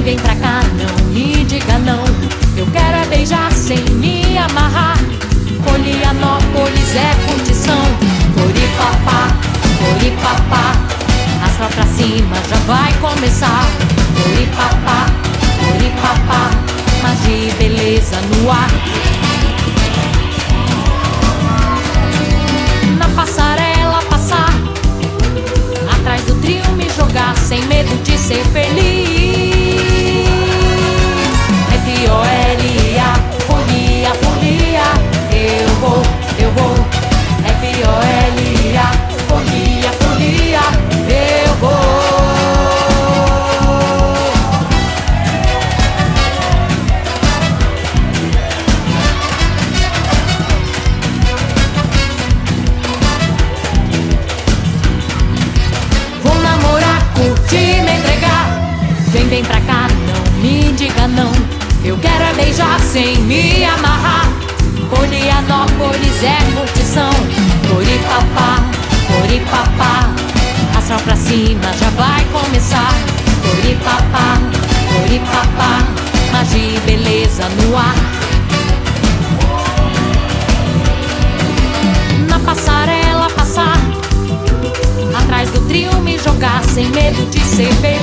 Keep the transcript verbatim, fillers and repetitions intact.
vem pra cá, não me diga não. Eu quero é beijar sem me amarrar. Florianópolis é curtição. Floripapá, Floripapá, arrasta pra cima, já vai começar. Floripapá, Floripapá, magia e beleza no ar. Na passarela passar, atrás do trio me jogar, sem medo de ser feliz. F O L A, folia, folia, eu vou, eu vou. F O L A, folia, folia, eu vou. Vou namorar, curtir, me entregar. Vem, vem pra cá, não me diga não. Eu quero é beijar sem me amarrar. Florianópolis é curtição. Floripapá, Floripapá, astral pra cima, já vai começar. Floripapá, Floripapá, magia e beleza no ar. Na passarela passar, atrás do trio me jogar, sem medo de ser feliz.